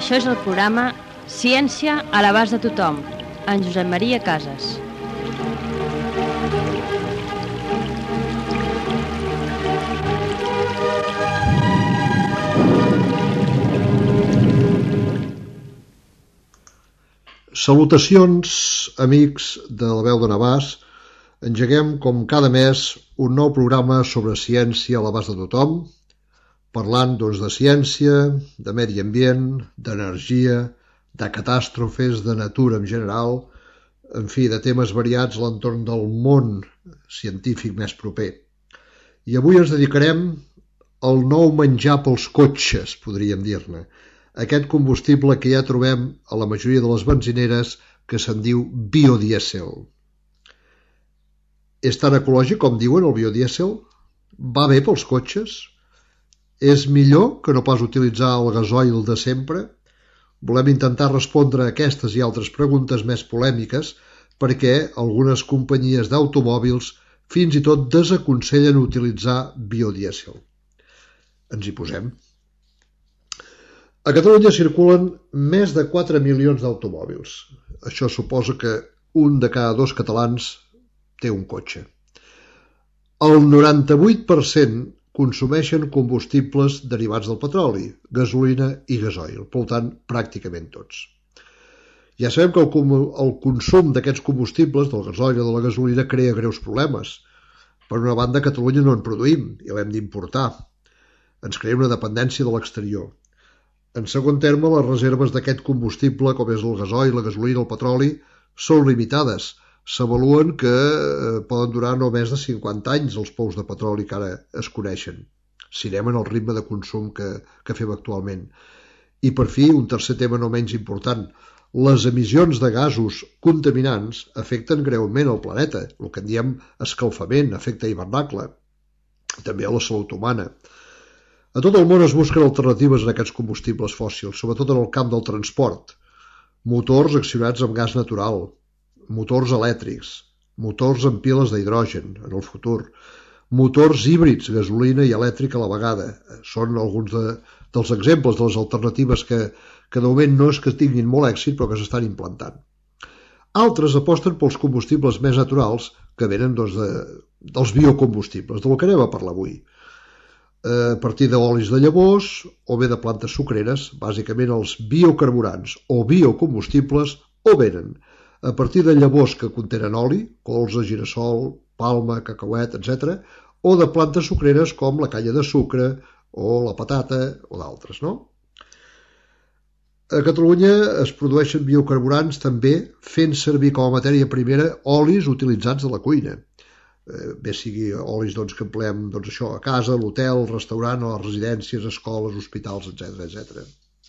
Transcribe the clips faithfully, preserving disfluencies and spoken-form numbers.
Això és el programa Ciència a l'abast de tothom, en Josep Maria Casas. Salutacions, amics de la veu de Navàs. Engeguem, com cada mes, un nou programa sobre ciència a l'abast de tothom, parlant doncs, de ciència, de medi ambient, d'energia, de catàstrofes, de natura en general, en fi, de temes variats a l'entorn del món científic més proper. I avui ens dedicarem al nou menjar pels cotxes, podríem dir-ne, aquest combustible que ja trobem a la majoria de les benzineres que se'n diu biodièsel. És tan ecològic com diuen el biodièsel? Va bé pels cotxes? És millor que no pas utilitzar el gasoil de sempre? Volem intentar respondre a aquestes i altres preguntes més polèmiques perquè algunes companyies d'automòbils fins i tot desaconsellen utilitzar biodièsel. Ens hi posem. A Catalunya circulen més de quatre milions d'automòbils. Això suposa que un de cada dos catalans té un cotxe. El noranta-vuit per cent consumeixen combustibles derivats del petroli, gasolina i gasoil, per tant, pràcticament tots. Ja sabem que el, el consum d'aquests combustibles, del gasoil i de la gasolina, crea greus problemes. Per una banda, a Catalunya no en produïm i l'hem d'importar. Ens crea una dependència de l'exterior. En segon terme, les reserves d'aquest combustible, com és el gasoil, la gasolina, el petroli, són limitades. S'avaluen que poden durar no més de cinquanta anys els pous de petroli que ara es coneixen, si anem en el ritme de consum que, que fem actualment. I per fi, un tercer tema no menys important, les emissions de gasos contaminants afecten greument el planeta, el que en diem escalfament, efecte hivernacle, també a la salut humana. A tot el món es busquen alternatives en aquests combustibles fòssils, sobretot en el camp del transport. Motors accionats amb gas natural, motors elèctrics, motors amb piles d'hidrogen en el futur, motors híbrids, gasolina i elèctrica a la vegada. Són alguns de, dels exemples de les alternatives que, que de moment no és que tinguin molt èxit, però que s'estan implantant. Altres aposten pels combustibles més naturals que venen doncs, de, dels biocombustibles, del que anem a parlar avui. A partir d'olis de llavors o bé de plantes sucreres, bàsicament els biocarburants o biocombustibles, o venen a partir de llavors que contenen oli, colza, girassol, palma, cacauet, etcètera, o de plantes sucreres com la canya de sucre o la patata o d'altres, no? A Catalunya es produeixen biocarburants també fent servir com a matèria primera olis utilitzats a la cuina. Bé sigui olis doncs, que empleem doncs, això, a casa, a l'hotel, al restaurant, a les residències, escoles, hospitals, etcètera, etcètera.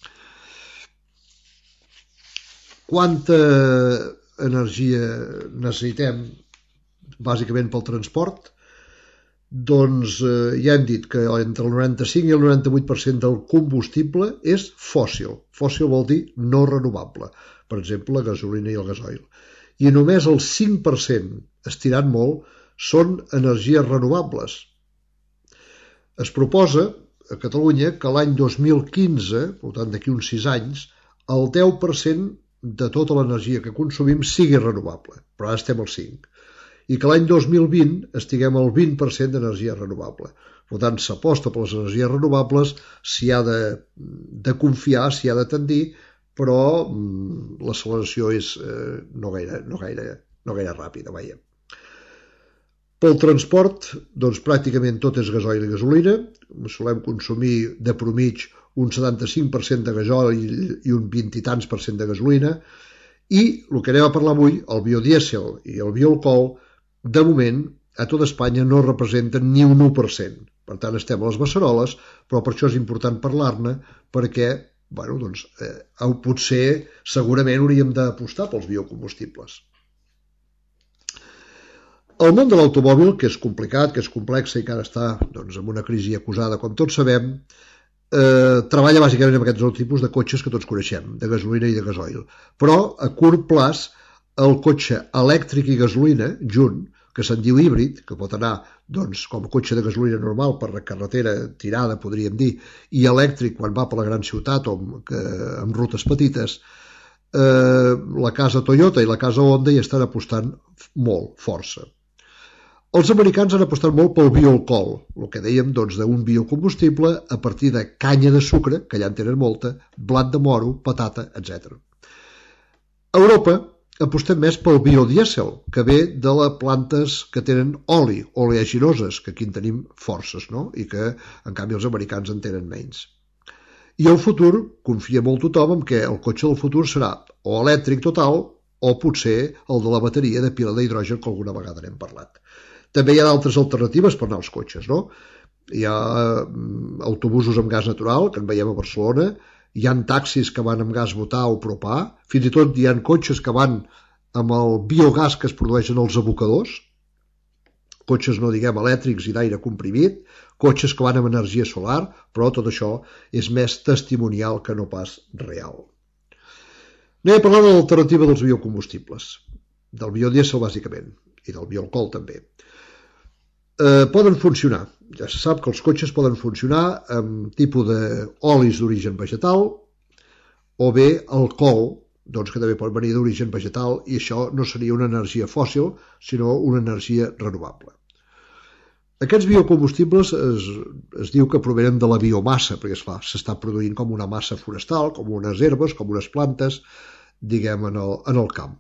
Quanta energia necessitem bàsicament pel transport? Doncs eh, ja hem dit que entre el noranta-cinc i el noranta-vuit per cent del combustible és fòssil. Fòssil vol dir no renovable, per exemple, la gasolina i el gasoil. I només el cinc per cent, estirant molt, són energies renovables. Es proposa a Catalunya que l'any dos mil quinze, per tant d'aquí uns sis anys, el deu per cent de tota l'energia que consumim sigui renovable, però ara estem al cinc per cent, i que l'any dos mil vint estiguem al vint per cent d'energia renovable. Per tant, s'aposta per les energies renovables, s'hi ha de, de confiar, s'hi ha de tendir, però mm, l'acceleració és eh, no, gaire, no, gaire, no gaire ràpida, vaja. Pel transport, doncs pràcticament tot és gasoil i gasolina. Solem consumir de promig un setanta-cinc per cent de gasoil i un vint i tants per cent de gasolina. I el que anem a parlar avui, el biodièsel i el bioalcohol, de moment a tot Espanya no representen ni un u per cent. Per tant, estem a les beceroles, però per això és important parlar-ne, perquè bueno, doncs, eh, potser segurament hauríem d'apostar pels biocombustibles. El món de l'automòbil, que és complicat, que és complex i que ara està doncs, en una crisi acusada, com tots sabem, eh, treballa bàsicament amb aquests dos tipus de cotxes que tots coneixem, de gasolina i de gasoil. Però a curt plaç el cotxe elèctric i gasolina, junt, que se'n diu híbrid, que pot anar doncs, com a cotxe de gasolina normal per la carretera tirada, podríem dir, i elèctric quan va per la gran ciutat o amb, que, amb rutes petites. Eh, la casa Toyota i la casa Honda hi estan apostant molt, força. Els americans han apostat molt pel bioalcohol, el que dèiem doncs, d'un biocombustible a partir de canya de sucre, que ja en tenen molta, blat de moro, patata, etcètera. A Europa apostem més pel biodièsel, que ve de les plantes que tenen oli, oleaginoses, que aquí en tenim forces, no? I que, en canvi, els americans en tenen menys. I el futur, confia molt tothom en què el cotxe del futur serà o elèctric total o potser el de la bateria de pila d'hidrogen, que alguna vegada n'hem parlat. També hi ha d'altres alternatives per anar als cotxes, no? Hi ha autobusos amb gas natural, que en veiem a Barcelona, hi ha taxis que van amb gas butà o propà, fins i tot hi ha cotxes que van amb el biogàs que es produeix en els abocadors, cotxes no diguem elèctrics i d'aire comprimit, cotxes que van amb energia solar, però tot això és més testimonial que no pas real. Anem a parlar de l'alternativa dels biocombustibles, del biodièsel bàsicament, i del bioalcohol també. Eh, poden funcionar. Ja se sap que els cotxes poden funcionar amb tipus d'olis d'origen vegetal o bé alcohol, doncs que també pot venir d'origen vegetal, i això no seria una energia fòssil, sinó una energia renovable. Aquests biocombustibles es, es diu que provenen de la biomassa, perquè esclar, s'està produint com una massa forestal, com unes herbes, com unes plantes, diguem, en el, en el camp.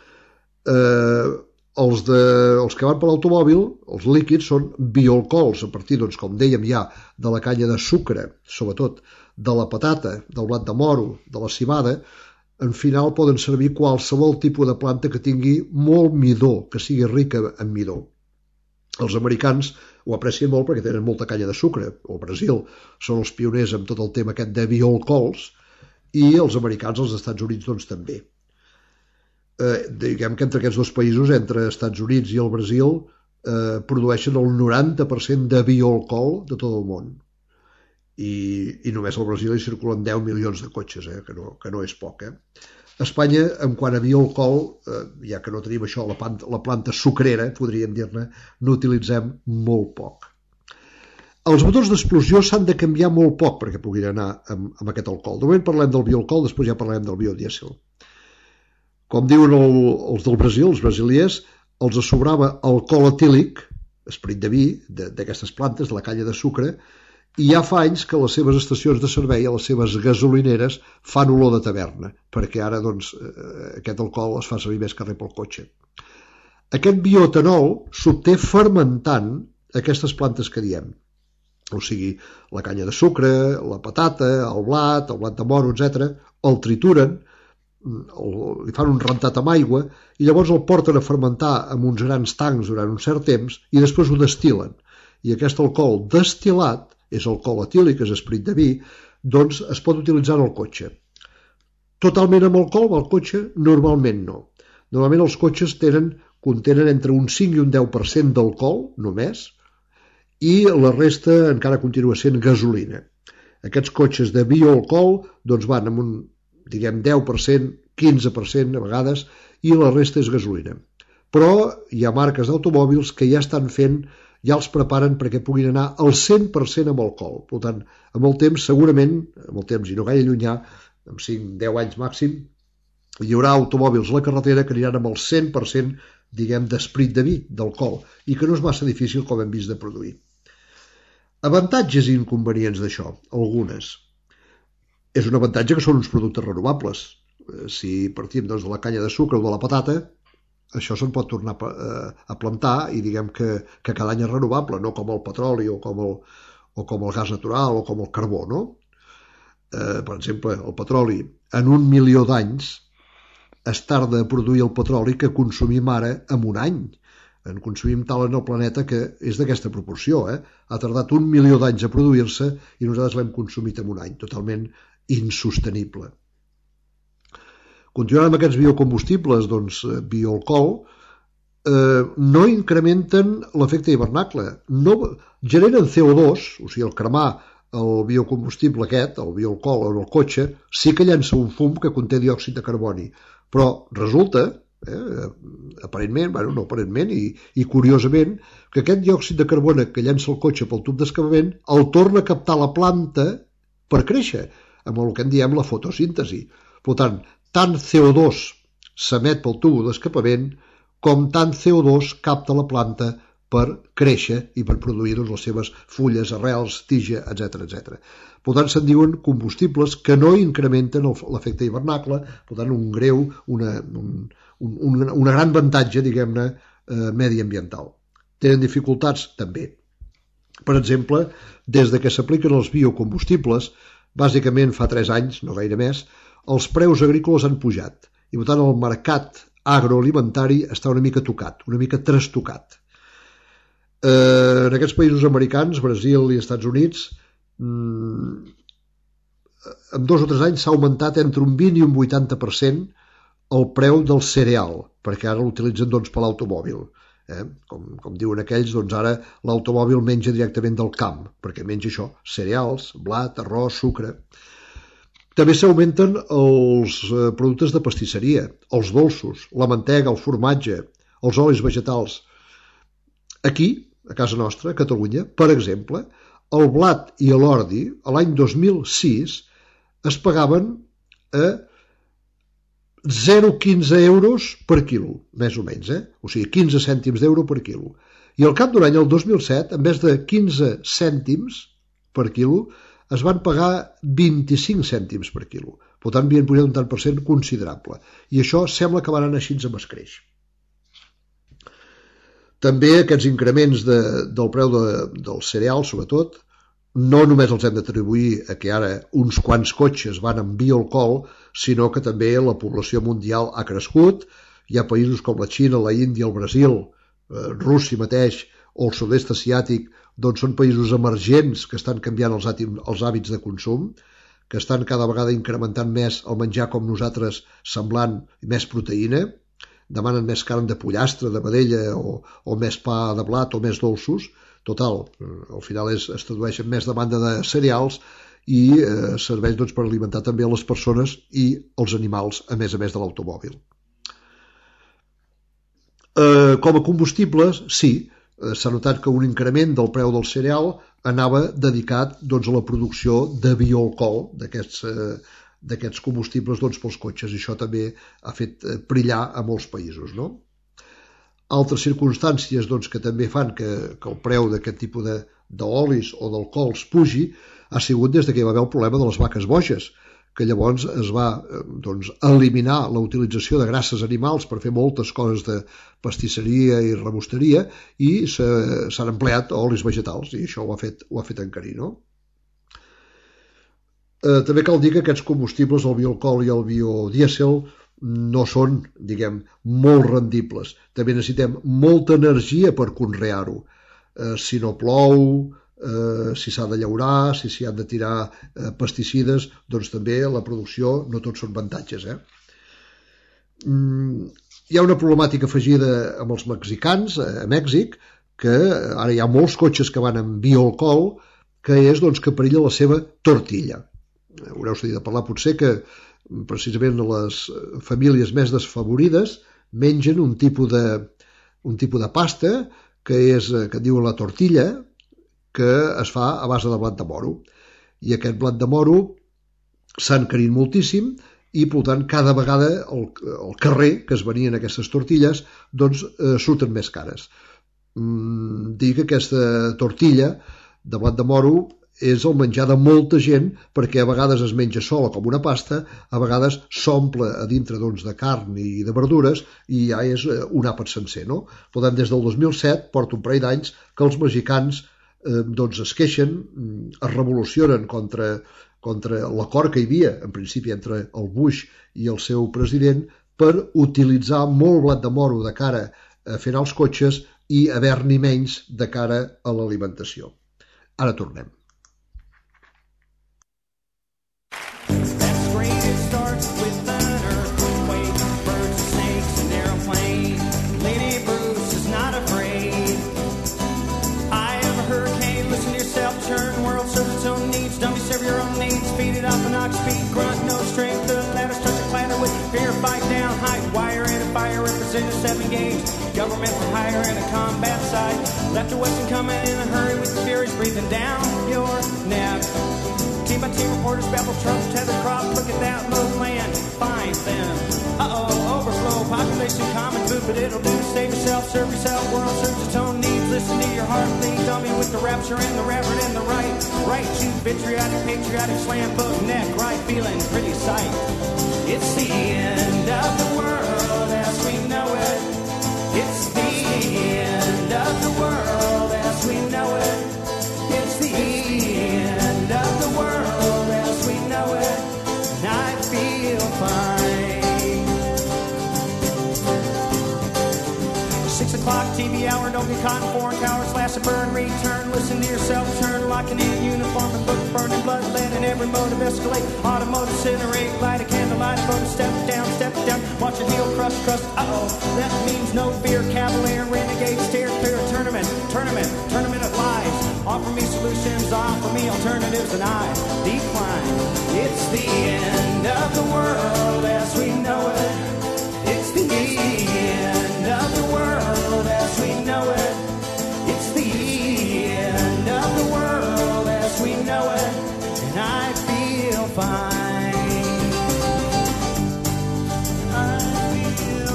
Eh, Els, de, els que van per l'automòbil, els líquids, són bioalcohols, a partir, doncs, com dèiem ja, de la canya de sucre, sobretot de la patata, del blat de moro, de la civada. En final poden servir qualsevol tipus de planta que tingui molt midó, que sigui rica en midó. Els americans ho aprecien molt perquè tenen molta canya de sucre. El Brasil són els pioners amb tot el tema aquest de bioalcohols, i els americans als Estats Units doncs també. Eh, diguem que entre aquests dos països, entre Estats Units i el Brasil, eh, produeixen el noranta per cent de bioalcohol de tot el món. I, i només al Brasil hi circulen deu milions de cotxes, eh, que, no, que no és poc. Eh? A Espanya, en quant a bioalcohol, eh, ja que no tenim això, la planta, la planta sucrera, podríem dir-ne, n'utilitzem molt poc. Els motors d'explosió s'han de canviar molt poc perquè puguin anar amb, amb aquest alcohol. De moment parlem del bioalcohol, després ja parlem del biodièsel. Com diuen el, els del Brasil, els brasiliers, els sobrava alcohol etílic, esperit de vi, d'aquestes plantes, de la canya de sucre, i ja fa anys que les seves estacions de servei, a les seves gasolineres, fan olor de taverna, perquè ara doncs, aquest alcohol es fa servir més que res pel cotxe. Aquest bioetanol s'obté fermentant aquestes plantes que diem, o sigui, la canya de sucre, la patata, el blat, el blat de moro, etcètera, el trituren, li fan un rentat amb aigua i llavors el porten a fermentar amb uns grans tancs durant un cert temps i després ho destil·len. I aquest alcohol destil·lat, és alcohol etílic, és esperit de vi, doncs es pot utilitzar en el cotxe. Totalment amb alcohol va el cotxe? Normalment no. Normalment els cotxes tenen, contenen entre un cinc i un deu per cent d'alcohol, només, i la resta encara continua sent gasolina. Aquests cotxes de bioalcohol doncs van amb un diguem deu per cent, quinze per cent a vegades, i la resta és gasolina. Però hi ha marques d'automòbils que ja estan fent, ja els preparen perquè puguin anar al cent per cent amb alcohol. Per tant, amb el temps, segurament, amb el temps i no gaire llunyà, amb cinc a deu anys màxim, hi haurà automòbils a la carretera que aniran amb el cent per cent, diguem, d'esperit de vi, d'alcohol, i que no és massa difícil, com hem vist, de produir. Avantatges i inconvenients d'això, algunes. És un avantatge que són uns productes renovables. Si partim doncs, de la canya de sucre o de la patata, això se'n pot tornar a plantar i diguem que, que cada any és renovable, no com el petroli o com el, o com el gas natural o com el carbó. No? Eh, per exemple, el petroli, en un milió d'anys es tarda a produir el petroli que consumim ara en un any. En consumim tal en el planeta que és d'aquesta proporció. Eh? Ha tardat un milió d'anys a produir-se i nosaltres l'hem consumit en un any, totalment insostenible. Continuant amb aquests biocombustibles, doncs, bioalcohol, eh, no incrementen l'efecte hivernacle, no generen C O dos, o sigui, el cremar el biocombustible aquest, el bioalcohol en el cotxe, sí que llença un fum que conté diòxid de carboni, però resulta Eh? Aparentment, bueno, no aparentment, i, i curiosament, que aquest diòxid de carboni que llença el cotxe pel tub d'escapament el torna a captar la planta per créixer, amb el que en diem la fotosíntesi. Per tant, tant C O dos s'emet pel tub d'escapament com tant C O dos capta la planta per créixer i per produir doncs, les seves fulles, arrels, tija, etcètera etcètera. Per tant, se'n diuen combustibles que no incrementen l'efecte hivernacle, per tant, un greu, una, un, un, una gran avantatge, diguem-ne, eh, mediambiental. Tenen dificultats? També. Per exemple, des de que s'apliquen els biocombustibles, bàsicament fa tres anys, no gaire més, els preus agrícoles han pujat i, per tant, el mercat agroalimentari està una mica tocat, una mica trastocat. Eh, en aquests països americans, Brasil i Estats Units, mm, en dos o tres anys s'ha augmentat entre un vint i un vuitanta per cent el preu del cereal, perquè ara l'utilitzen doncs, per l'automòbil. Eh? Com, com diuen aquells, doncs ara l'automòbil menja directament del camp, perquè menja això, cereals, blat, arròs, sucre. També s'augmenten els eh, productes de pastisseria, els dolços, la mantega, el formatge, els olis vegetals. Aquí, a casa nostra, a Catalunya, per exemple, el blat i l'ordi, a l'any dos mil sis, es pagaven a zero coma quinze euros per quilo, més o menys, eh? O sigui, quinze cèntims d'euro per quilo. I al cap d'un any, el dos mil set, en vez de quinze cèntims per quilo, es van pagar vint-i-cinc cèntims per quilo. Per tant, havien pujat un tant per cent considerable. I això sembla que van anar així amb escreix. També aquests increments de, del preu de, del cereal, sobretot, no només els hem d'atribuir a que ara uns quants cotxes van amb bioalcohol, sinó que també la població mundial ha crescut. Hi ha països com la Xina, la Índia, el Brasil, eh, Rússia mateix, o el sud-est asiàtic, doncs són països emergents que estan canviant els, els hàbits de consum, que estan cada vegada incrementant més el menjar com nosaltres, semblant més proteïna, demanen més carn de pollastre, de vedella, o, o més pa de blat, o més dolços. Total, al final és, es tradueix en més demanda de cereals i eh, serveix doncs, per alimentar també les persones i els animals, a més a més de l'automòbil. Eh, com a combustibles, sí, eh, s'ha notat que un increment del preu del cereal anava dedicat doncs, a la producció de bioalcohol, d'aquests eh, d'aquests combustibles doncs, pels cotxes, i això també ha fet brillar a molts països, no? Altres circumstàncies doncs, que també fan que, que el preu d'aquest tipus d'olis o d'alcohols pugi ha sigut des que hi va haver el problema de les vaques boges, que llavors es va doncs, eliminar la utilització de grasses animals per fer moltes coses de pastisseria i rebosteria i s'han empleat olis vegetals, i això ho ha fet, ho ha fet encarir, no? Eh, també cal dir que aquests combustibles, el bioalcohol i el biodièsel, no són, diguem, molt rendibles. També necessitem molta energia per conrear-ho. Eh, si no plou, eh, si s'ha de llaurar, si s'hi han de tirar eh, pesticides, doncs també la producció no tots són avantatges. Eh? Mm, hi ha una problemàtica afegida amb els mexicans, a Mèxic, que ara hi ha molts cotxes que van amb bioalcohol, que és doncs, que perilla la seva tortilla. Haureu sentit a parlar potser que precisament les famílies més desfavorides mengen un tipus de, un tipus de pasta que és, que diuen la tortilla, que es fa a base de blat de moro. I aquest blat de moro s'ha encarit moltíssim i, per tant, cada vegada el, el carrer que es venien aquestes tortilles doncs eh, surten més cares. Mm, dir que aquesta tortilla de blat de moro és el menjar de molta gent, perquè a vegades es menja sola com una pasta, a vegades s'omple a dintre doncs, de carn i de verdures i ja és un àpat sencer. No? Per tant, des del dos mil set, porta un parell d'anys, que els mexicans eh, doncs es queixen, es revolucionen contra, contra l'acord que hi havia, en principi, entre el Bush i el seu president, per utilitzar molt blat de moro de cara a fer els cotxes i haver-n'hi menys de cara a l'alimentació. Ara tornem. Speed, grunt, no strength, the ladder starts to clatter with fear, fight down, height, wire and a fire. engaged. Government for hire and a combat site. Left or Western coming in a hurry with the furies breathing down your neck. Team by team reporters babble Trump's tethered crop. Look at that low land. Find them. Uh-oh, overflow. Population common food, but it'll do. Save yourself, serve yourself. World serves its own needs. Listen to your heart bleed. Dummy with the rapture and the reverend and the right. Right to vitriolic, patriotic slam book neck. Right feeling pretty sight. It's the end of the world as we know it. It's the end of the world as we know it. It's the end of the world as we know it. And I feel fine. Six o'clock T V hour, don't get caught in foreign tower, slash a burn, return, listen to yourself, turn, locking in uniform and book, burning blood, lead in every mode of escalate, automotive, incinerate, light a candle, light a photo, step down, step down, watch your heel crush, crust, uh-oh, that means no fear, cavalier, renegade, stare clear, tournament, tournament, tournament of lies, offer me solutions, offer me alternatives, and I decline. It's the end of the world as we know it. It's the end of the world as we know it. It's the end of the world as we know it. And I feel fine. I feel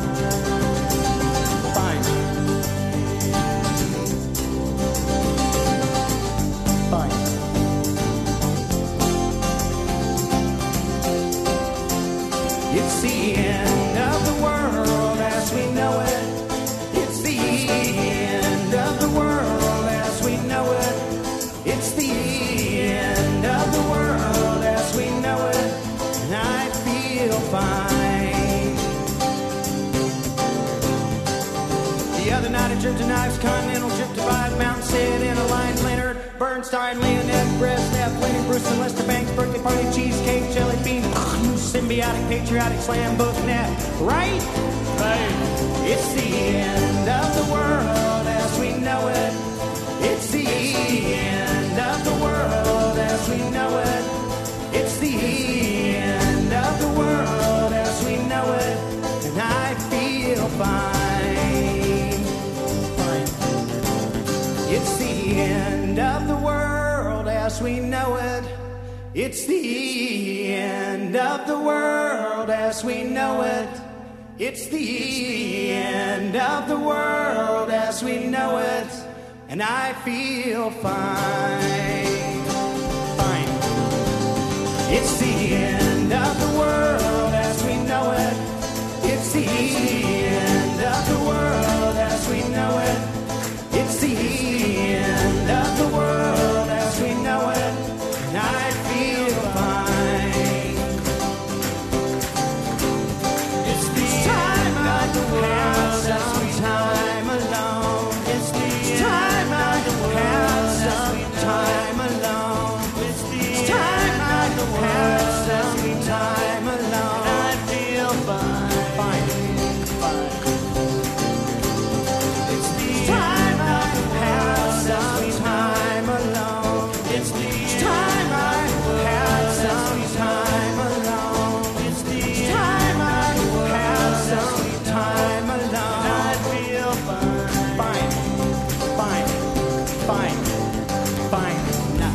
fine. Fine. Fine. It's the end of the world as we know it. It's the end of the world as we know it. It's the end of the world as we know it. And I feel fine. The other night I dripped to knives, continental drip divide, mountain sit in a line, Leonard Bernstein, Leonette, Brezhnev, Lenny Bruce and Lester Banks, birthday party, cheesecake, jelly bean, symbiotic, patriotic, slam book net, right? Right. It's the end of the world as we know it. It's the end of the world as we know it. It's the end of the world as we know it. And I feel fine. Fine. It's the end of the world as we know it. It's the end of the world as we know it. It's the end of the world as we know it. And I feel fine. Fine. It's the end of the world as we know it. It's the end of the world as we know it. It's the end of the world as we know it. And I feel fine. It's the time I have some time alone. It's the time I have some time alone. It's the time I have some time alone. And I feel fine. Fine. Fine. It's the time I have some time alone. It's the time I have some time alone. It's the time I have some time alone. And I feel fine. Fine. Fine. Fine. Fine. Nah.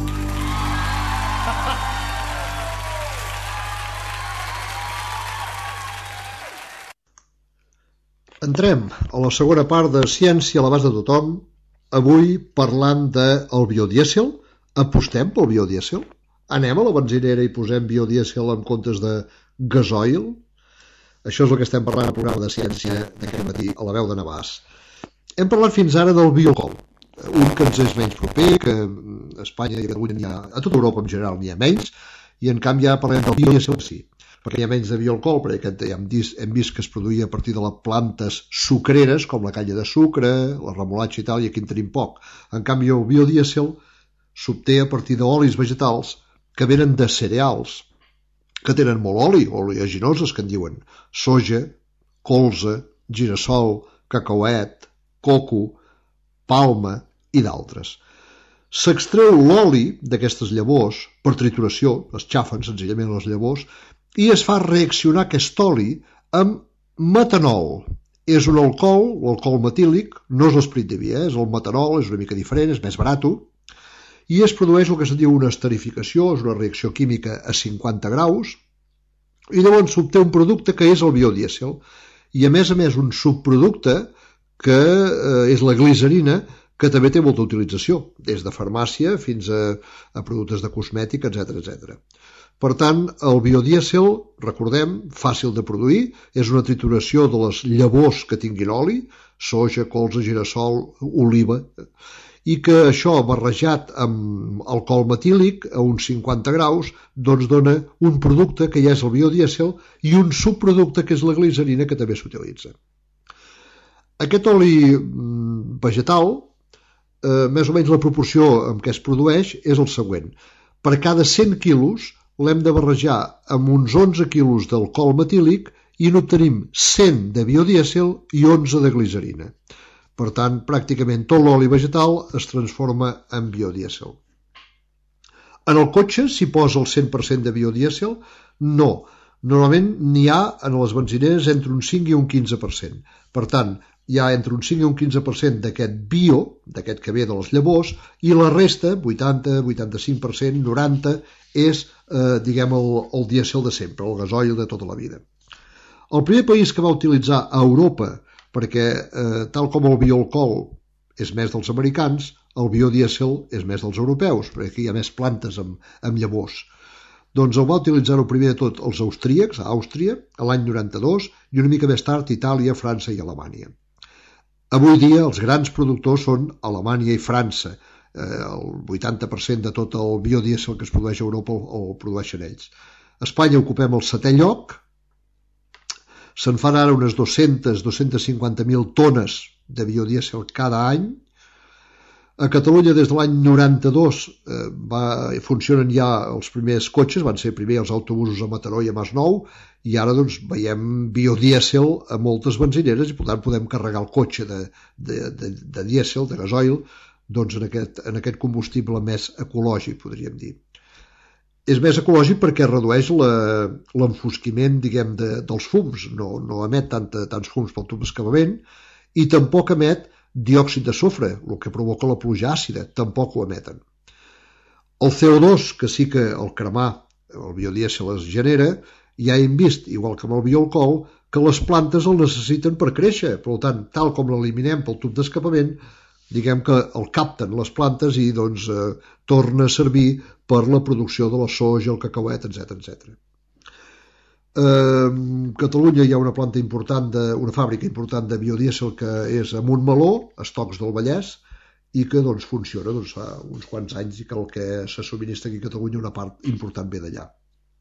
Entrem a la segona part de Ciència a l'abast de tothom, avui parlant del biodièsel. Apostem pel biodièsel? Anem a la benzinera i posem biodièsel en comptes de gasoil? Això és el que estem parlant al programa de ciència d'aquest matí a la veu de Navàs. Hem parlat fins ara del bioalcohol, un que ens és menys proper, que a Espanya i a Catalunya n'hi ha, a tota Europa en general n'hi ha menys, i en canvi ja parlem del biodièsel sí, perquè hi ha menys de bioalcohol, perquè ja hem vist, hem vist que es produïa a partir de les plantes sucreres, com la canya de sucre, la remolatxa i tal, i aquí en tenim poc. En canvi el biodièsel s'obté a partir d'olis vegetals que venen de cereals, que tenen molt oli, oleaginoses que en diuen, soja, colza, girassol, cacauet, coco, palma i d'altres. S'extreu l'oli d'aquestes llavors per trituració, es xafen senzillament les llavors, i es fa reaccionar aquest oli amb metanol És un alcohol, l'alcohol metílic, no és l'esperit de vi, eh? És el metanol, és una mica diferent, és més barat, i es produeix el que se'n diu una esterificació, és una reacció química a cinquanta graus, i llavors s'obté un producte que és el biodièsel, i a més a més un subproducte que eh, és la glicerina, que també té molta utilització, des de farmàcia fins a, a productes de cosmètica, etcètera, etcètera. Per tant, el biodièsel, recordem, fàcil de produir, és una trituració de les llavors que tinguin oli, soja, colza, girassol, oliva, i que això barrejat amb alcohol metílic a uns cinquanta graus doncs dona un producte que ja és el biodièsel i un subproducte que és la glicerina que també s'utilitza. Aquest oli vegetal, eh, més o menys la proporció en què es produeix és el següent. Per cada cent quilos l'hem de barrejar amb uns onze quilos d'alcohol metílic i n'obtenim cent de biodièsel i onze de glicerina. Per tant, pràcticament tot l'oli vegetal es transforma en biodièsel. En el cotxe s'hi posa el cent per cent de biodièsel? No. Normalment n'hi ha en les benzineres entre un cinc i un quinze per cent. Per tant, hi ha entre un cinc i un quinze per cent d'aquest bio, d'aquest que ve de les llavors, i la resta, vuitanta, vuitanta-cinc per cent, noranta per cent, és, eh, diguem, el, el dièsel de sempre, el gasoil de tota la vida. El primer país que va utilitzar a Europa, perquè eh, tal com el bioalcohol és més dels americans, el biodièsel és més dels europeus, perquè aquí hi ha més plantes amb, amb llavors. Doncs el va utilitzar-ho primer de tot els austríacs, a Àustria, a l'any noranta-dos, i una mica més tard Itàlia, França i Alemanya. Avui dia els grans productors són Alemanya i França. El vuitanta per cent de tot el biodièsel que es produeix a Europa el, el produeixen ells. A Espanya ocupem el setè lloc, se'n fan ara unes dues-centes a dues-centes cinquanta mil tones de biodièsel cada any. A Catalunya des de l'any noranta-dos eh, va, funcionen ja els primers cotxes, van ser primer els autobusos a Mataró i a Masnou, i ara doncs veiem biodièsel a moltes benzineres i per tant podem carregar el cotxe de, de, de, de dièsel, de gasoil, doncs en aquest, en aquest combustible més ecològic, podríem dir. És més ecològic perquè redueix l'enfosquiment, diguem, de, dels fums, no, no emet tanta, tants fums pel tub d'escapament i tampoc emet diòxid de sofre, el que provoca la pluja àcida, tampoc ho emeten. El C O dos, que sí que el cremar, el biodièsel es genera, ja hem vist, igual que amb el bioalcohol, que les plantes el necessiten per créixer, per tant, tal com l'eliminem pel tub d'escapament, diguem que el capten les plantes i doncs eh, torna a servir per la producció de la soja, el cacauet, etcètera, etcètera. Eh, Catalunya hi ha una planta important, de, una fàbrica important de biodièsel que és a Montmeló, a Estocs del Vallès, i que doncs funciona doncs, fa uns quants anys i que el que se subministra aquí a Catalunya una part important ve d'allà.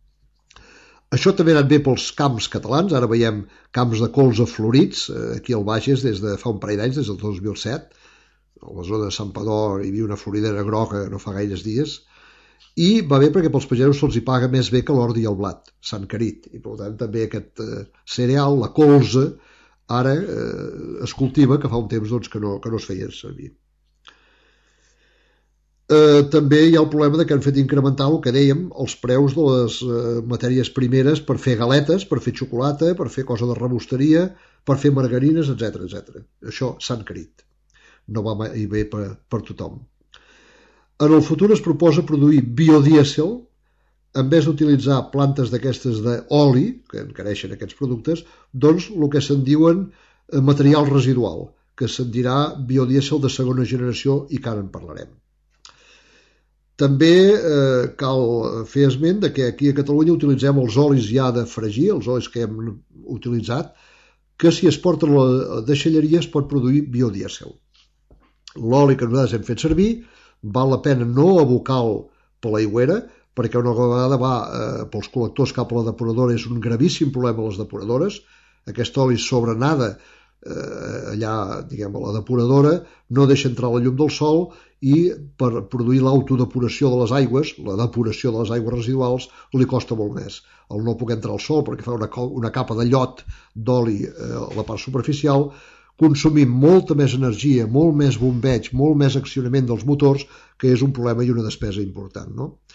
Això també ha anat bé pels camps catalans, ara veiem camps de colza florits, eh, aquí al Bages des de fa un parell d'anys, des del dos mil set, a la zona de Santpedor hi havia una floridera groga no fa gaires dies, i va bé perquè pels pagesos se'ls hi paga més bé que l'ordi i el blat, s'han carit, i per tant també aquest eh, cereal, la colza, ara eh, es cultiva, que fa un temps doncs, que, no, que no es feia servir. Eh, també hi ha el problema de que han fet incrementar el que dèiem, els preus de les eh, matèries primeres per fer galetes, per fer xocolata, per fer cosa de rebosteria, per fer margarines, etcètera, etcètera. Això s'han carit. No va mai bé per, per tothom. En el futur es proposa produir biodièsel, en vez d'utilitzar plantes d'aquestes d'oli, que encareixen aquests productes, doncs el que se'n diuen material residual, que se'n dirà biodièsel de segona generació i que ara en parlarem. També eh, cal fer esment de que aquí a Catalunya utilitzem els olis ja de fregir, els olis que hem utilitzat, que si es porten a la deixalleria es pot produir biodièsel. L'oli que nosaltres hem fet servir val la pena no abocar-lo per l'aigüera, perquè una vegada va eh, pels col·lectors cap a la depuradora és un gravíssim problema a les depuradores. Aquest oli sobrenada eh, allà, diguem, a la depuradora, no deixa entrar la llum del sol i per produir l'autodepuració de les aigües, la depuració de les aigües residuals, li costa molt més. El no poder entrar al sol perquè fa una, una capa de llot d'oli eh, a la part superficial, consumim molta més energia, molt més bombeig, molt més accionament dels motors, que és un problema i una despesa important, no?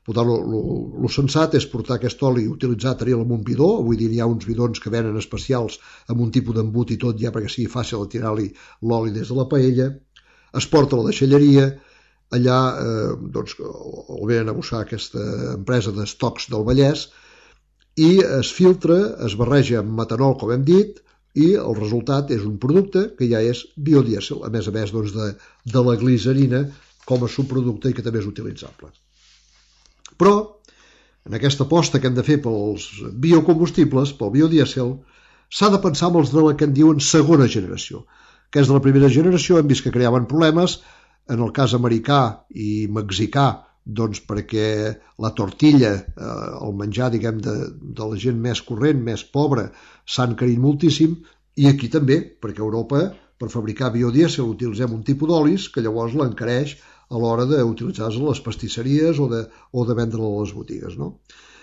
Per tant, el sensat és portar aquest oli i utilitzar, tenir-lo en un bidó. Avui dia hi ha uns bidons que venen especials amb un tipus d'embut i tot, ja perquè sigui fàcil de tirar-li l'oli des de la paella. Es porta a la deixalleria, allà eh, doncs, el venen a buscar aquesta empresa d'estocs del Vallès i es filtra, es barreja amb metanol, com hem dit, i el resultat és un producte que ja és biodièsel, a més a més doncs, de, de la glicerina com a subproducte i que també és utilitzable. Però, en aquesta aposta que hem de fer pels biocombustibles, pel biodièsel, s'ha de pensar en els de la que en diuen segona generació. Que és de la primera generació, hem vist que creaven problemes, en el cas americà i mexicà, doncs perquè la tortilla, eh, el menjar, diguem, de, de la gent més corrent, més pobra, s'han encarit moltíssim, i aquí també, perquè a Europa, per fabricar biodièsel, utilitzem un tipus d'olis que llavors l'encareix a l'hora d'utilitzar-los a les pastisseries o de, o de vendre-la a les botigues, no?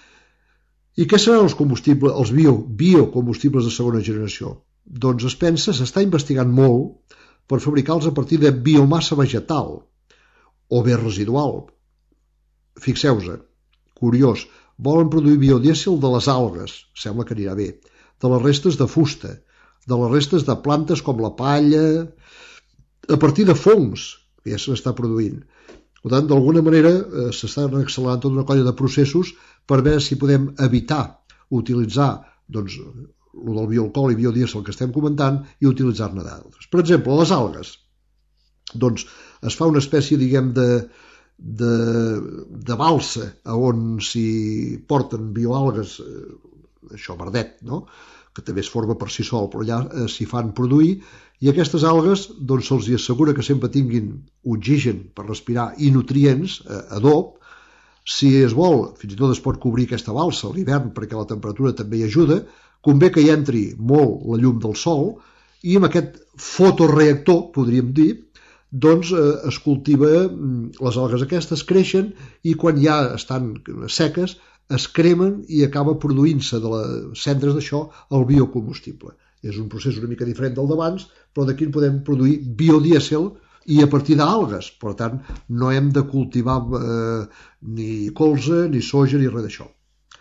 I què seran els combustibles, els bio, biocombustibles de segona generació? Doncs es pensa, s'està investigant molt per fabricar-los a partir de biomassa vegetal o bé residual. Fixeu-vos, curiós, volen produir biodièsel de les algues, sembla que anirà bé, de les restes de fusta, de les restes de plantes com la palla, a partir de fongs, que ja s'està produint. Per tant, d'alguna manera eh, s'estan accelerant tota una colla de processos per veure si podem evitar utilitzar doncs, el del bioalcohol i biodièsel que estem comentant i utilitzar-ne d'altres. Per exemple, les algues. Doncs es fa una espècie, diguem, de, de, de balsa on s'hi porten bioalgues, eh, això verdet, no?, que també es forma per si sol, però allà eh, s'hi fan produir, i aquestes algues doncs, se'ls assegura que sempre tinguin oxigen per respirar i nutrients, eh, adob. Si es vol, fins i tot es pot cobrir aquesta balsa a l'hivern perquè la temperatura també hi ajuda, convé que hi entri molt la llum del sol i amb aquest fotoreactor, podríem dir, doncs eh, es cultiva, les algues aquestes creixen i quan ja estan seques es cremen i acaba produint-se de les cendres d'això el biocombustible. És un procés una mica diferent del d'abans, però d'aquí en podem produir biodièsel i a partir d'algues. Per tant, no hem de cultivar eh, ni colza, ni soja, ni res d'això.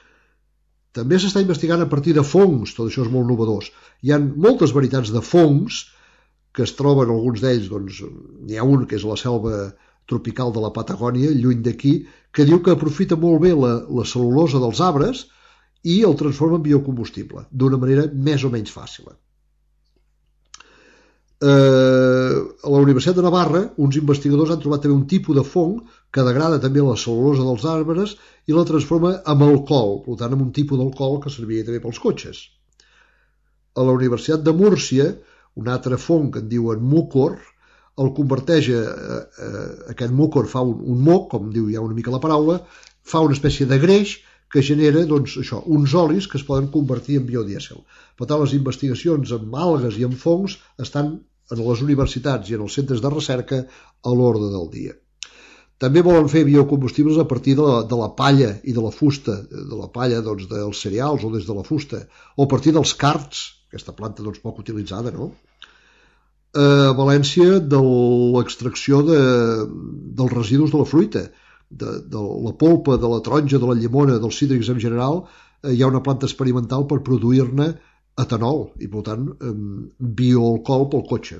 També s'està investigant a partir de fongs, tot això és molt innovador. Hi ha moltes varietats de fongs que es troben, alguns d'ells, doncs, n'hi ha un que és a la selva tropical de la Patagònia, lluny d'aquí, que diu que aprofita molt bé la, la cel·lulosa dels arbres i el transforma en biocombustible, d'una manera més o menys fàcil. Eh, a la Universitat de Navarra, uns investigadors han trobat també un tipus de fong que degrada també la cel·lulosa dels arbres i la transforma en alcohol, per tant, en un tipus d'alcohol que servia també pels cotxes. A la Universitat de Múrcia, un altre fong que en diuen mucor, el converteix a, a, a aquest mucor, fa un, un moc, com diu ja una mica la paraula, fa una espècie de greix que genera doncs, això, uns olis que es poden convertir en biodièsel. Per tant, les investigacions amb algues i amb fongs estan en les universitats i en els centres de recerca a l'ordre del dia. També volen fer biocombustibles a partir de la, de la palla i de la fusta, de la palla doncs, dels cereals o des de la fusta, o a partir dels cards, aquesta planta doncs, poc utilitzada, no?, a València de l'extracció de, dels residus de la fruita, de, de la polpa, de la taronja, de la llimona, dels cítrics en general, eh, hi ha una planta experimental per produir-ne etanol i, per tant, eh, bioalcohol pel cotxe.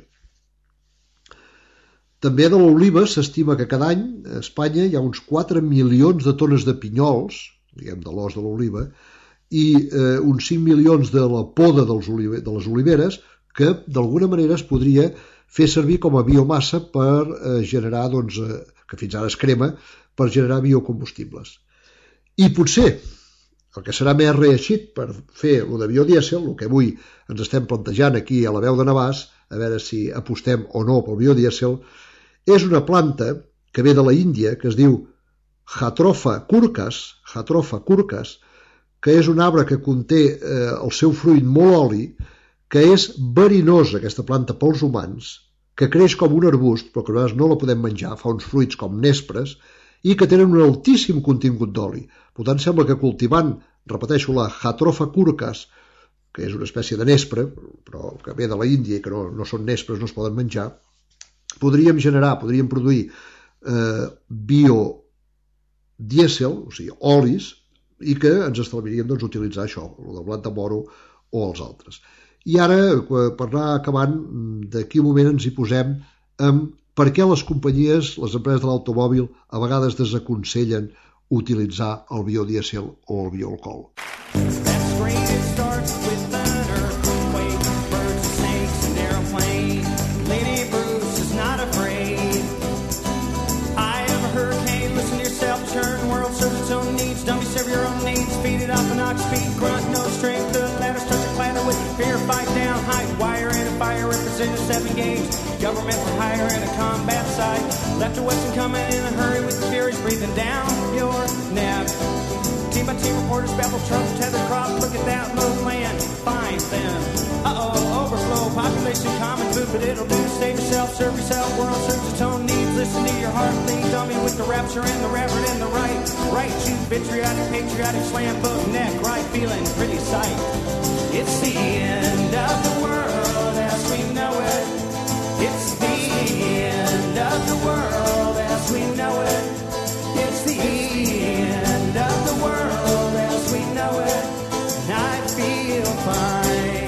També de l'oliva s'estima que cada any a Espanya hi ha uns quatre milions de tones de pinyols, diguem, de l'os de l'oliva, i eh, uns cinc milions de la poda dels olive, de les oliveres, que d'alguna manera es podria fer servir com a biomassa per eh, generar, doncs, eh, que fins ara es crema, per generar biocombustibles. I potser, el que serà més reeixit per fer el de biodièsel, el que avui ens estem plantejant aquí a la veu de Navàs, a veure si apostem o no pel biodièsel, és una planta que ve de la Índia, que es diu Jatropha curcas, Jatropha curcas, que és un arbre que conté eh, el seu fruit molt oli, que és verinosa, aquesta planta, pels humans, que creix com un arbust, però que nosaltres no la podem menjar, fa uns fruits com nespres, i que tenen un altíssim contingut d'oli. Per tant, sembla que cultivant, repeteixo, la Jatropha curcas, que és una espècie de nespre, però que ve de la Índia i que no, no són nespres, no es poden menjar, podríem generar, podríem produir eh, bio dièsel, o sigui, olis, i que ens estalviaríem doncs, utilitzar això, el del blat de moro o els altres. I ara, per anar acabant, d'aquí un moment ens hi posem amb per què les companyies, les empreses de l'automòbil, a vegades desaconsellen utilitzar el biodièsel o el bioalcohol. Dummy, serve your own needs, feed it up an ox, speed, grunt, no strength, the ladder starts to clatter with fear, fight down, height, wire in a fire, representing seven gauge, government for hire in a combat site, left or western coming in a hurry with the furies breathing down your neck. Team by team reporters babble, trucks, tether crop, look at that low land, fine then. Uh-oh, overflow, population, common food, but it'll do, save yourself, serve yourself, world serves its own needs, listen to your heart, lead, dummy with the rapture and the reverend and the right, right, you patriotic, patriotic, slam book, neck, right, feeling pretty sight. It's the end of the world as we know it, it's the end of the world as we know it, it's the end of the world as we know it, and I feel fine.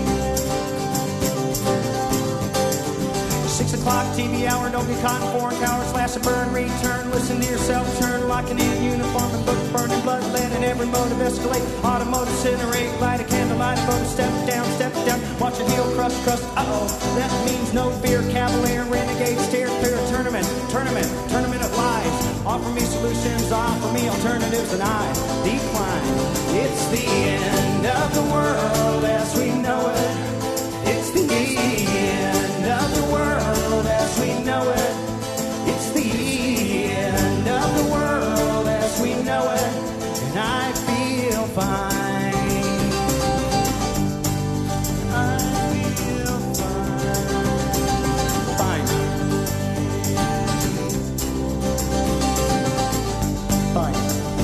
Six o'clock T V hour, don't be caught in foreign cower, slash a burn, return, listen to yourself, turn, locking in uniform and book, burning blood, lead in every motive, escalate, automotive, incinerate, light a candle, light a motor, step down, step down, watch your heel crush, crust, uh-oh, that means no fear, cavalier, renegade, steer clear, tournament, tournament, tournament of lies, offer me solutions, offer me alternatives, and I decline. It's the end of the world as we know it, it's the end of the world as we know it, it's the end of the world as we know it, and I feel fine. I feel fine. Fine. Fine.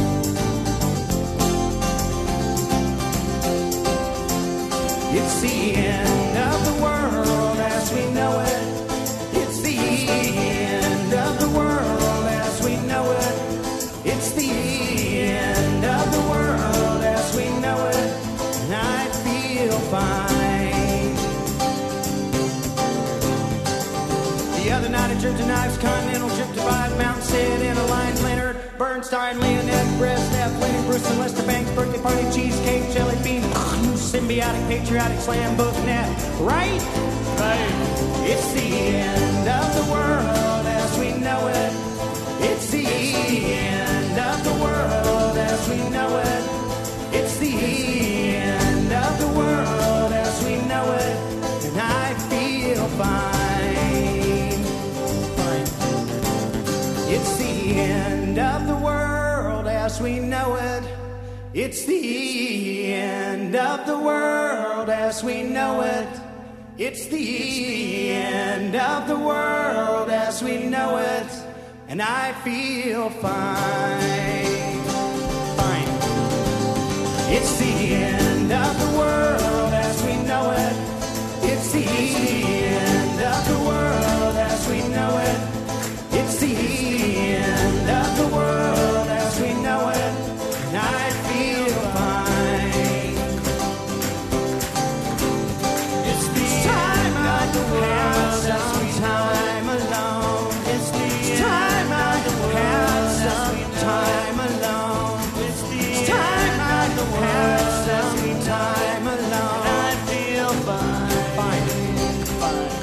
It's the end of the world as we know it. It's the end of the world as we know it. It's the end of the world as we know it. And I feel fine. The other night I jerked a knife's continental trip divide, Mountain Sid in a line, Leonard Bernstein, Leonid, Brezhnev, Lenny Bruce and Lester Banks, birthday party, cheesecake, jelly bean, symbiotic, patriotic, slam book, net, right? Right. It's the end of the world as we know it. It's the end of the world as we know it. It's the end of the world as we know it. And I feel fine. Fine. It's the end of the world as we know it. It's the end of the world as we know it. It's the end of the world as we know it. And I feel fine. Fine. It's the end of the world as we know it. It's the end of the world as we know it. It's the end of the world as we know it. And I feel fine. It's the time I can have some time alone. It's the time I can have some time alone. It's the time I can have some time alone. I feel fine. Fine. Fine.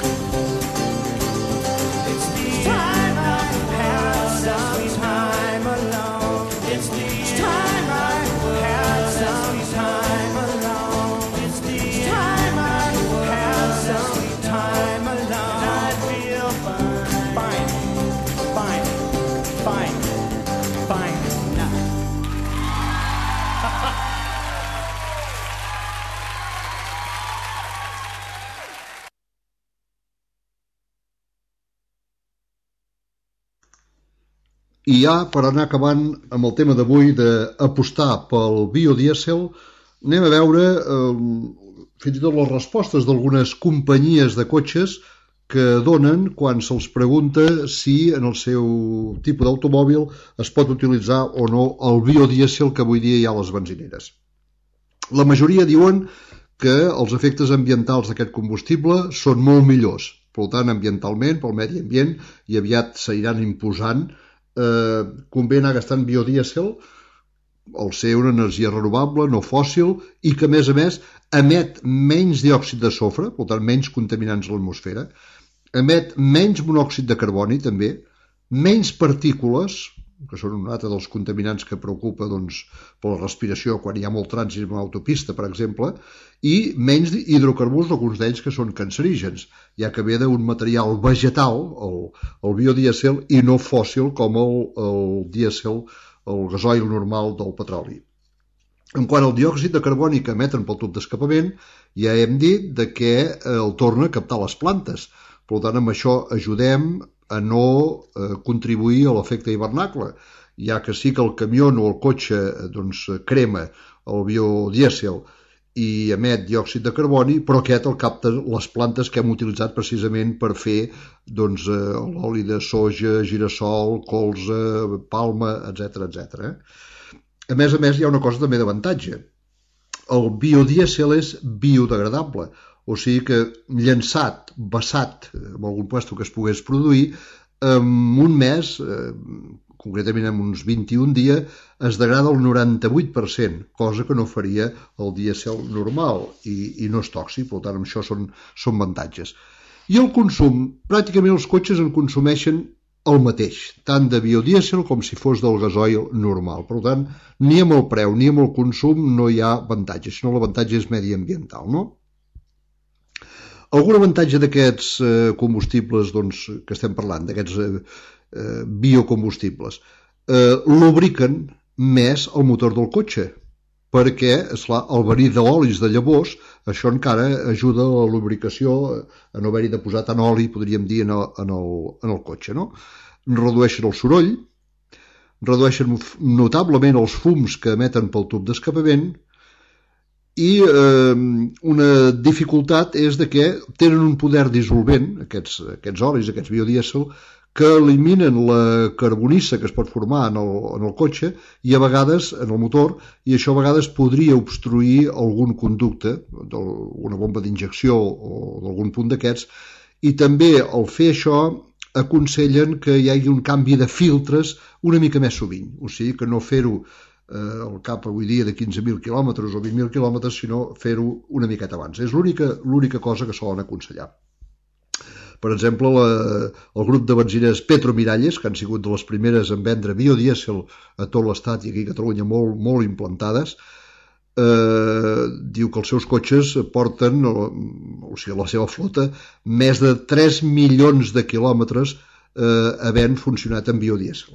It's the time I can have some time alone. It's the time I can have some time alone. It's the time I can have some time alone. I feel fine. Fine. Fine. Fine. Fine. Nah. I ja, per anar acabant amb el tema d'avui d'apostar pel biodièsel, anem a veure eh, fins i tot les respostes d'algunes companyies de cotxes que donen quan se'ls pregunta si en el seu tipus d'automòbil es pot utilitzar o no el biodièsel que avui dia hi ha a les benzineres. La majoria diuen que els efectes ambientals d'aquest combustible són molt millors, per tant, ambientalment, pel medi ambient, i aviat s'aniran imposant, eh, convé anar gastant biodièsel, al ser una energia renovable, no fòssil, i que, a més a més, emet menys diòxid de sofre, per tant, menys contaminants a l'atmosfera, emet menys monòxid de carboni, també, menys partícules, que són un altre dels contaminants que preocupa doncs, per la respiració quan hi ha molt trànsit en l'autopista, per exemple, i menys hidrocarburs, alguns d'ells que són cancerígens, ja que ve d'un material vegetal, el, el biodièsel, i no fòssil com el, el dièsel, el gasoil normal del petroli. En quant al diòxid de carboni que emeten pel tub d'escapament, ja hem dit de que el torna a captar les plantes. Per tant, amb això ajudem a no eh, contribuir a l'efecte hivernacle, ja que sí que el camió o el cotxe doncs, crema el biodièsel i emet diòxid de carboni, però aquest el capta les plantes que hem utilitzat precisament per fer doncs, eh, l'oli de soja, girassol, colza, palma, etcètera, etcètera. A més a més, hi ha una cosa també d'avantatge. El biodièsel és biodegradable, o sigui que llançat, vessat en algun puesto que es pogués produir, en un mes, eh, concretament en uns vint-i-un dies, es degrada el noranta-vuit per cent, cosa que no faria el dièsel normal i, i no és tòxic, per tant, amb això són, són avantatges. I el consum, pràcticament els cotxes en consumeixen el mateix, tant de biodièsel com si fos del gasoil normal. Per tant, ni amb el preu ni amb el consum no hi ha avantatge, sinó l'avantatge és mediambiental, no? Algun avantatge d'aquests eh, combustibles doncs, que estem parlant, d'aquests eh, eh, biocombustibles, eh, lubriquen més el motor del cotxe, perquè esclar, el verí d'olis de llavors, això encara ajuda a la lubricació, a no haver-hi de posar tant oli, podríem dir, en el, en el, en el cotxe. No? Redueixen el soroll, redueixen notablement els fums que emeten pel tub d'escapament, i eh, una dificultat és de que tenen un poder dissolvent, aquests, aquests olis, aquests biodièsel, que eliminen la carbonissa que es pot formar en el, en el cotxe i a vegades en el motor, i això a vegades podria obstruir algun conducte, una bomba d'injecció o d'algun punt d'aquests, i també al fer això aconsellen que hi hagi un canvi de filtres una mica més sovint, o sigui que no fer-ho al cap avui dia de quinze mil quilòmetres o vint mil quilòmetres, sinó fer-ho una miqueta abans. És l'única cosa que solen aconsellar. Per exemple, la, el grup de benzines Petromiralles, que han sigut de les primeres en vendre biodièsel a tot l'estat i aquí a Catalunya molt, molt implantades, eh, diu que els seus cotxes porten, o, o sigui, la seva flota, més de tres milions de quilòmetres eh, havent funcionat en biodièsel.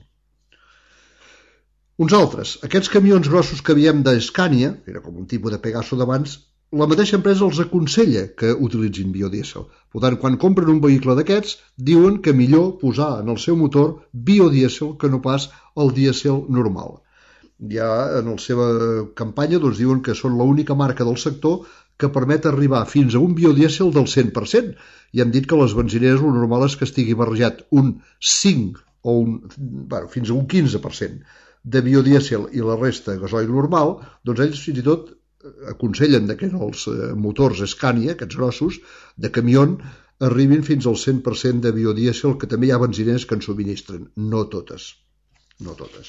Uns altres, aquests camions grossos que veiem d'Escània, que era com un tipus de Pegaso d'abans, la mateixa empresa els aconsella que utilitzin biodièsel. Per tant, quan compren un vehicle d'aquests, diuen que millor posar en el seu motor biodièsel que no pas el dièsel normal. Ja en la seva campanya doncs, diuen que són l'única marca del sector que permet arribar fins a un biodièsel del cent per cent. I hem dit que les benzineres el normal és que estigui barrejat un cinc o un, bueno, fins a un quinze per cent de biodièsel i la resta gasoil normal, doncs ells fins i tot aconsellen que els motors Scania, aquests grossos, de camió, arribin fins al cent per cent de biodièsel, que també hi ha benzineres que en subministren. No totes. No totes.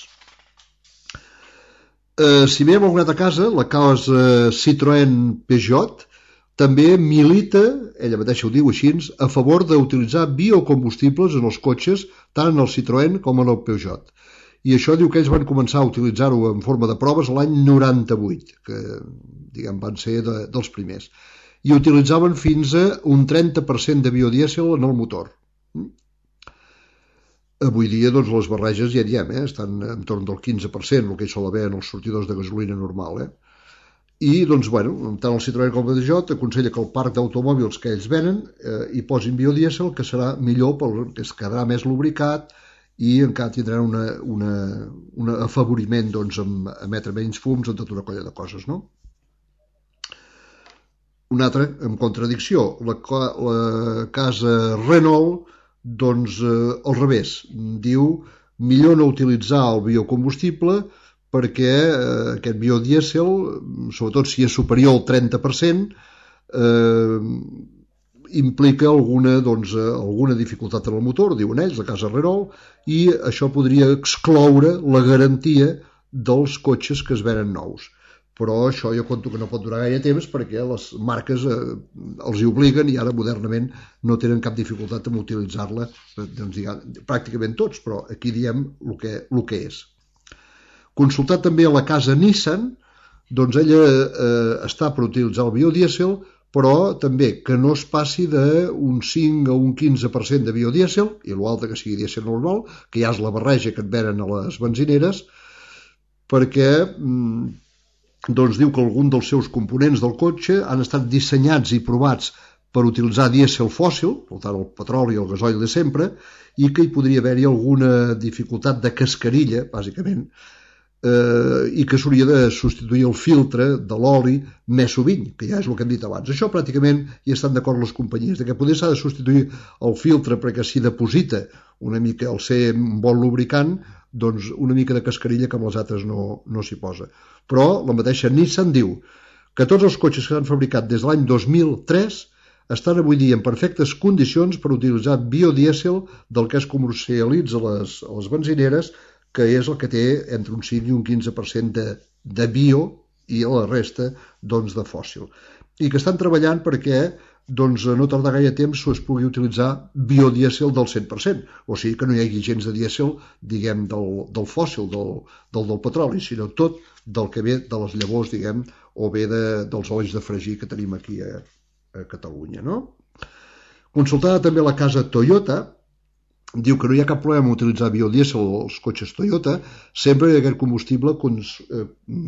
Eh, si veiem alguna altra casa, la casa Citroën Peugeot també milita, ella mateixa ho diu així, a favor d'utilitzar biocombustibles en els cotxes, tant en el Citroën com en el Peugeot. I això diu que ells van començar a utilitzar-ho en forma de proves l'any noranta-vuit, que diguem, van ser de, dels primers. I utilitzaven fins a un trenta per cent de biodièsel en el motor. Avui dia doncs, les barreges ja diem, eh, estan entorn del quinze per cent, el que hi sol haver en els sortidors de gasolina normal. Eh? I doncs, bueno, tant el Citroën com el Peugeot aconsella que el parc d'automòbils que ells venen eh, hi posin biodièsel, que serà millor, perquè es quedarà més lubricat, i encara tindran una, una, un afavoriment doncs, amb emetre menys fums en tota una colla de coses. No? un altre, en contradicció, la, la casa Renault, doncs eh, al revés, diu millor no utilitzar el biocombustible perquè eh, aquest biodièsel, sobretot si és superior al trenta per cent, eh, implica alguna, doncs, alguna dificultat en el motor, diuen ells, la casa Renault, i això podria excloure la garantia dels cotxes que es venen nous. Però això jo conto que no pot durar gaire temps perquè les marques eh, els hi obliguen i ara modernament no tenen cap dificultat en utilitzar-la, doncs, diguem, pràcticament tots, però aquí diem el que, el que és. Consultat també a la casa Nissan, doncs ella eh, està per utilitzar el biodièsel, però també que no es passi d'un cinc a un quinze per cent de biodièsel, i l'altre que sigui dièsel normal, que ja és la barreja que et venen a les benzineres, perquè mm, doncs diu que algun dels seus components del cotxe han estat dissenyats i provats per utilitzar dièsel fòssil, per tant el petroli i el gasoil de sempre, i que hi podria haver-hi alguna dificultat de cascarilla, bàsicament, eh, i que s'hauria de substituir el filtre de l'oli més sovint, que ja és el que hem dit abans. Això pràcticament hi estan d'acord les companyies, de que potser s'ha de substituir el filtre perquè s'hi deposita una mica al ser un bon lubricant, doncs una mica de cascarilla que amb les altres no, no s'hi posa. Però la mateixa Nissan diu que tots els cotxes que s'han fabricat des de l'any dos mil tres estan avui dia en perfectes condicions per utilitzar biodièsel del que es comercialitza a les, a les benzineres, que és el que té entre un cinc i un quinze per cent de, de bio i la resta doncs, de fòssil. I que estan treballant perquè doncs, no tardar gaire temps es pugui utilitzar biodièsel del cent per cent, o sigui que no hi hagi gens de dièsel, diguem, del, del fòssil, del, del, del petroli, sinó tot del que ve de les llavors, diguem, o ve de, dels olis de fregir que tenim aquí a, a Catalunya, no? Consultada també la casa Toyota, diu que no hi ha cap problema en utilitzar biodièsel als cotxes Toyota, sempre que aquest combustible cons, eh,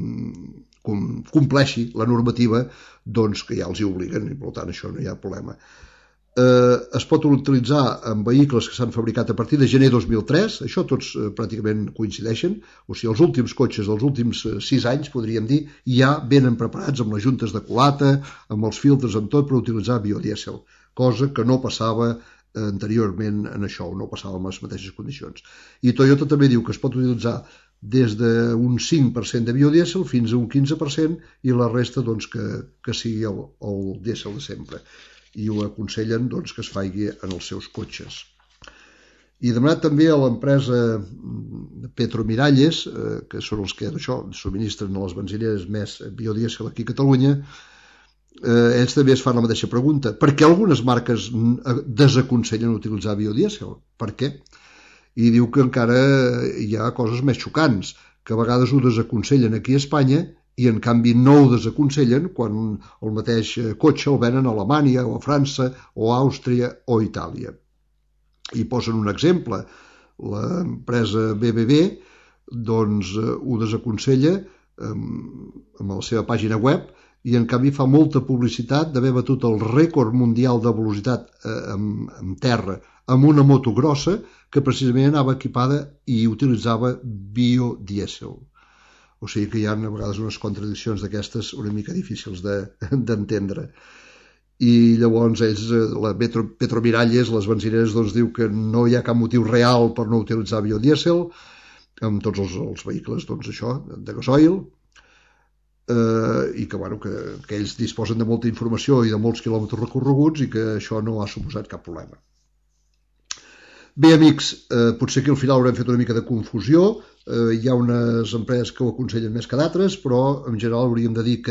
com, compleixi la normativa doncs, que ja els hi obliguen, i per tant això no hi ha problema. Eh, es pot utilitzar en vehicles que s'han fabricat a partir de gener dos mil tres, això tots eh, pràcticament coincideixen, o sigui, els últims cotxes dels últims eh, sis anys, podríem dir, ja venen preparats amb les juntes de culata, amb els filtres, amb tot, per utilitzar biodièsel, cosa que no passava anteriorment en això, no passava amb les mateixes condicions. I Toyota també diu que es pot utilitzar des d'un cinc per cent de biodièsel fins a un quinze per cent i la resta doncs, que, que sigui el, el dièsel de sempre. I ho aconsellen doncs, que es faci en els seus cotxes. I demanat també a l'empresa Petromiralles, eh, que són els que això subministren a les benzineres més biodièsel aquí a Catalunya, Eh, ells també es fan la mateixa pregunta. Per què algunes marques desaconsellen utilitzar biodièsel? Per què? I diu que encara hi ha coses més xocants, que a vegades ho desaconsellen aquí a Espanya i en canvi no ho desaconsellen quan el mateix cotxe el venen a Alemanya o a França o a Àustria o a Itàlia. I posen un exemple. L'empresa B B B doncs, ho desaconsella amb la seva pàgina web i en canvi fa molta publicitat d'haver batut el rècord mundial de velocitat eh, en, en terra amb una moto grossa que precisament anava equipada i utilitzava biodièsel. O sigui que hi ha a vegades unes contradiccions d'aquestes una mica difícils d'entendre. De, I llavors ells, la Petro, Petromiralles, les benzineres, doncs diu que no hi ha cap motiu real per no utilitzar biodièsel amb tots els, els vehicles, doncs això, de gasoil, Uh, i que, bueno, que, que ells disposen de molta informació i de molts quilòmetres recorreguts i que això no ha suposat cap problema. Bé, amics, uh, potser aquí al final haurem fet una mica de confusió. Uh, hi ha unes empreses que ho aconsellen més que d'altres, però en general hauríem de dir que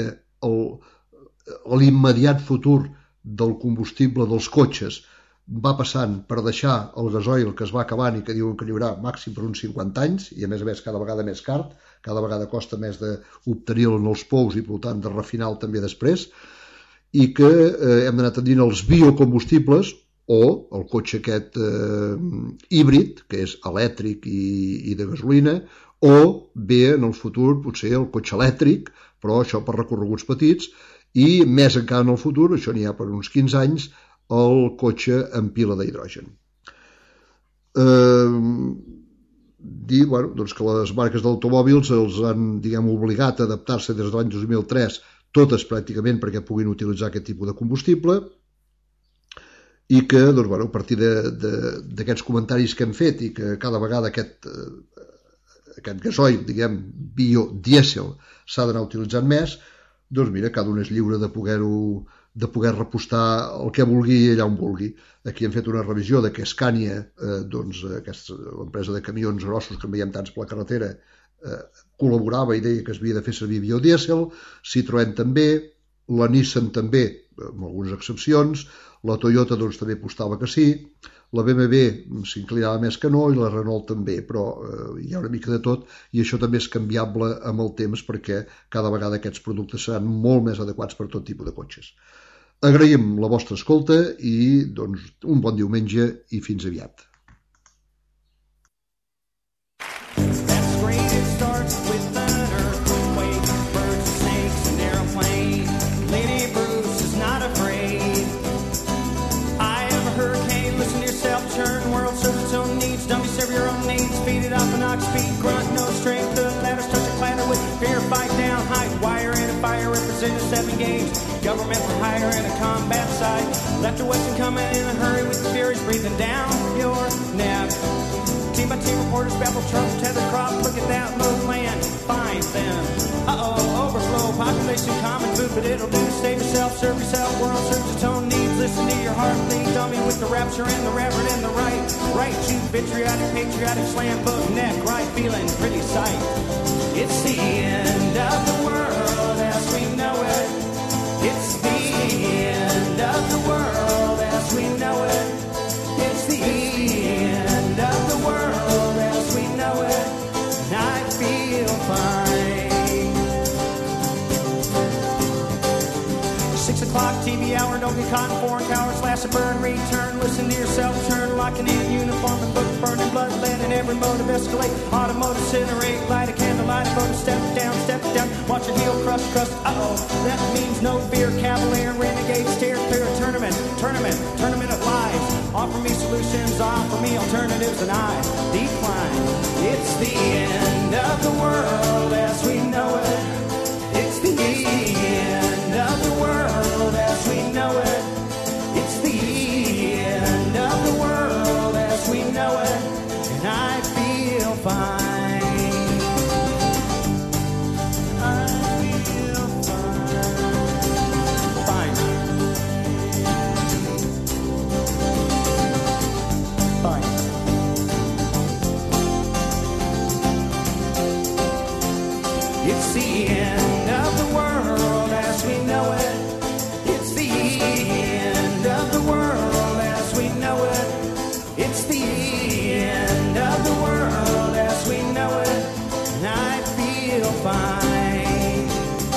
l'immediat futur del combustible dels cotxes va passant per deixar el gasoil que es va acabant i que diuen que n'hi haurà màxim per uns cinquanta anys i a més a més cada vegada més car, cada vegada costa més d'obtenir-lo en els pous i per tant de refinar-lo també després i que eh, hem d'anar tenint els biocombustibles o el cotxe aquest eh, híbrid que és elèctric i, i de gasolina o bé en el futur potser el cotxe elèctric però això per recorreguts petits i més encara en el futur, això n'hi ha per uns quinze anys el cotxe amb pila d'hidrogen. Eh, dir bueno, doncs que les marques d'automòbils els han diguem, obligat a adaptar-se des de l'any dos mil tres totes pràcticament perquè puguin utilitzar aquest tipus de combustible, i que, doncs, bueno, a partir d'aquests comentaris que hem fet i que cada vegada aquest, aquest gasoil, diguem, biodièsel s'ha d'anar utilitzant més, doncs mira, cada un és lliure de poder-ho de poder repostar el que vulgui allà on vulgui. Aquí hem fet una revisió de que Scania, eh, doncs, aquesta, l'empresa de camions grossos que en veiem tants per la carretera, eh, col·laborava i deia que es havia de fer servir biodièsel, Citroën també, la Nissan també, amb algunes excepcions, la Toyota doncs, també apostava que sí, la B M W s'inclinava més que no i la Renault també, però eh, hi ha una mica de tot i això també és canviable amb el temps perquè cada vegada aquests productes seran molt més adequats per tot tipus de cotxes. Agraïm la vostra escolta i doncs, un bon diumenge i fins aviat. Speed, grunt, no strength, the ladder starts to clatter with fear, fight down, height, wire in a fire, representing seven gauge, government for hire in a combat site, left or western coming in a hurry with the furies breathing down your neck. Team by team reporters babble, trouble, tether crop, look at that low land, find them. Uh-oh, overflow, population, common food, but it'll do, save yourself, serve yourself, world serves its own needs, listen to your heart bleed, dummy with the rapture and the reverend and the right, right, you vitriolic, patriotic, slam book, neck, right, feeling pretty sight. It's the end of the world as we know it, it's the end of the world as we know it, it's the end of the world as we know it, and I feel fine. Six o'clock T V hour, don't get caught in foreign cower, slash a burn, return, listen to yourself, turn, locking in uniform and book, burning blood, lead in every motive, escalate, automotive, incinerate, light a candle, light a motor, step down, step down, watch your heel crush, crust, uh-oh, that means no fear, cavalier, renegade, stare clear, tournament, tournament, tournament of lies, offer me solutions, offer me alternatives, and I decline. It's the end of the world as we know it, it's the end of the world as we know it, it's the end of the world as we know it, and I feel fine. I feel fine. Fine. Fine. It's the end of the world as we know it. It's the end of the world as we know it. It's the end of the world as we know it. And I feel fine.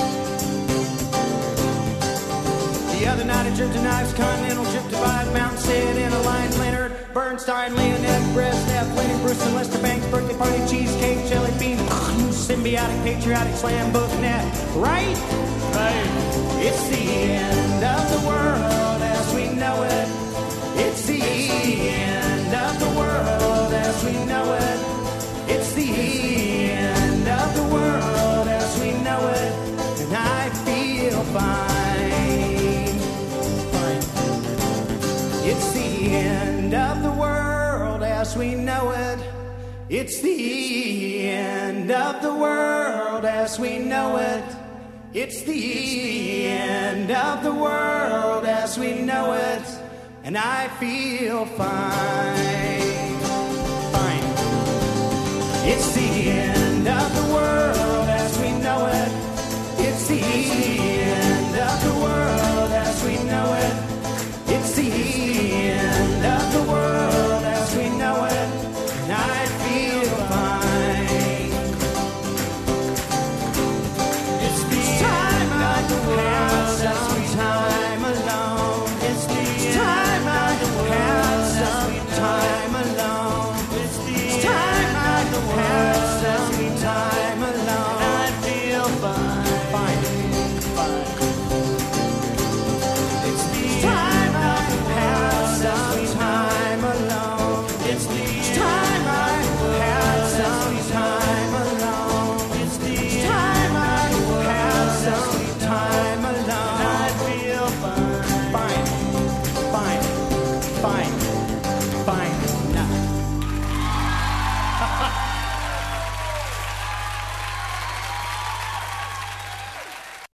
The other night I dripped a knives, continental drip divide, mountain sit in a line, Leonard, Bernstein, Leonette, Brezhnev, Lenny, Bruce, and Lester Banks, birthday party, cheesecake, jelly bean, symbiotic, patriotic, slam book, net, right? Right. It's the end of the world as we know it. It's the end of the world as we know it. It's the end of the world as we know it. And I feel fine. Fine. It's the end of the world as we know it. It's the end of the world as we know it. It's the end of the world as we know it. And I feel fine. Fine. It's the end of the world as we know it. It's the end of the world as we know it. It's the end of the world as we know it. And I feel